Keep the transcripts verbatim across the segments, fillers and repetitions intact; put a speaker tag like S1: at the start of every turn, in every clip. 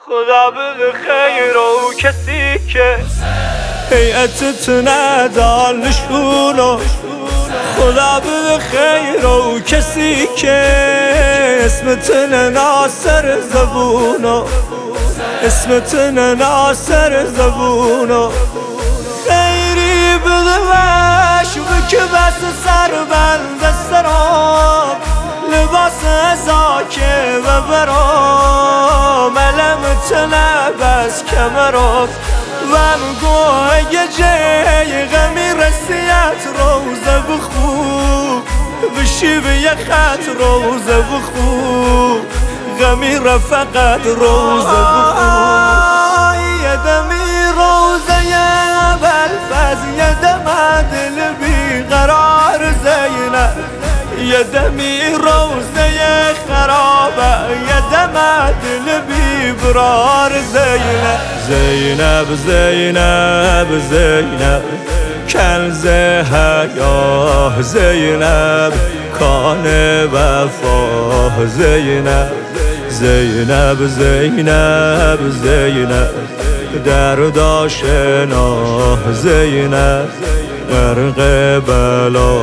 S1: خدا بده خیر و کسی که هیئتت ندار نشونو، خدا بده خیر و کسی که اسمت ناصر زبونو، اسمت ناصر زبونو. خیری بده وش بکه بس سر بند سرام، لباس ازاکه و برام علمت نبس کمرام. و مگو اگه جای غمی رسیت روزه بخو، بشی به یه خط روزه بخو، غمی رفقت روزه بخو. یه دمی روزه یه بلفز، یه دم دل بیقرار زینب، یه دمی روزه خرابه، یه دم دل بیقرار زینب. زینب زینب زینب کنز حیاه، زینب کان وفا، زینب زینب زینب زینب درد آشنا، زینب غرق بلا،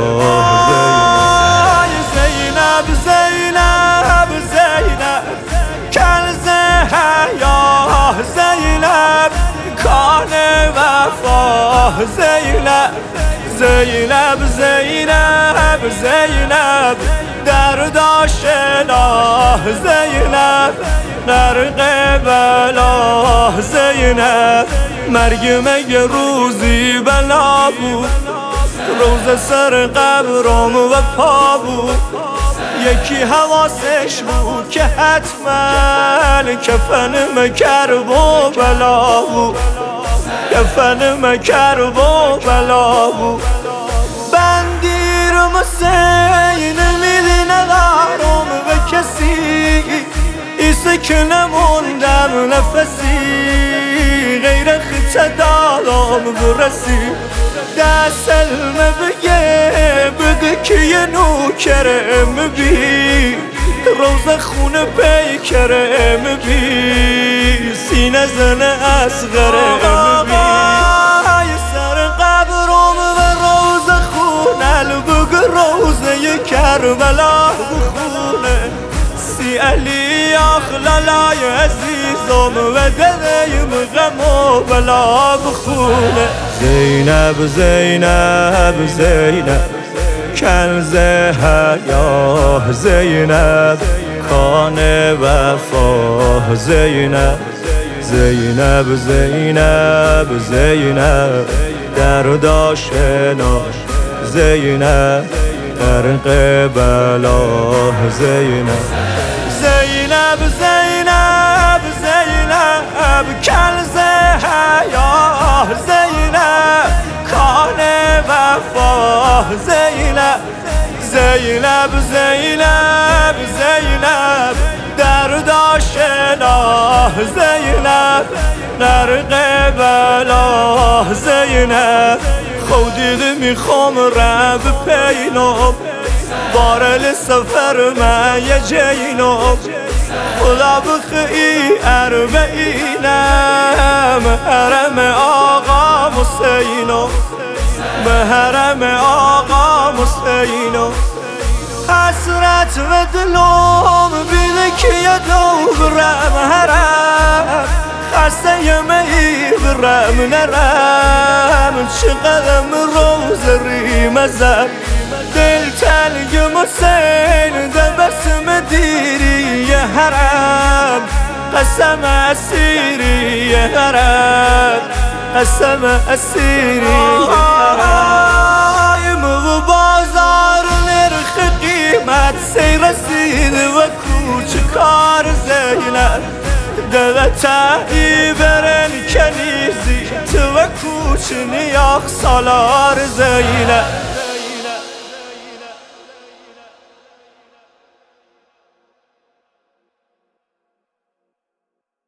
S1: زینب زینب زینب کنز حیاه، زینب کان وفا، زینب زینب زینب زینب درد آشنا، زینب غرق بلا، زینب مرگ مگه روزی بلا بود، روز سر قبرم و پا بود. یکی حواسش بود که حتما کفن مکرب و بلا بود، کفن مکرب و بلا بود. بندیرم حسین میدی ندارم به کسی، ایسه که نموندم نفسی، غیر خیت دادم برسی. دستلم بگه بگه که یه نوکرم بی، روز خونه پیکرم بی، سینه زن اصغرم بی. سر قبرم و روز خونه بگه روزه کربلا بخونه، سی علی آخلالای عزیزم و دلیم غم و بلا بخونه. زینب زینب زینب کنز حیاه، زینب کان وفا، زینب زینب زینب زینب درد آشنا، زینب غرق بلا، زینب زینب زینب زینب کنز حیاه، زینب کان وفا، زینب زینب زینب زینب درد آشنا، زینب غرق بلا، زینب خودید میخوام رب پینم، بارل سفر من یه جینم. خدا بخی اربعینم حرم آقا حسینم، حرم آقا حسینم. حسرت و دلم بیده که یه دورم حرم، خسته یه میبرم نرم، چقدرم روز ریم زد. دل تلگم حسین دبسم دیری یه حرم، قسم اسیری یه حرم، قسم اسیری یه حرم. و بازار نرخ قیمت سی رسید و کوچ کار زینب، دلتایی برن کنیزی تو و کوچ نیاخ سالار زینب.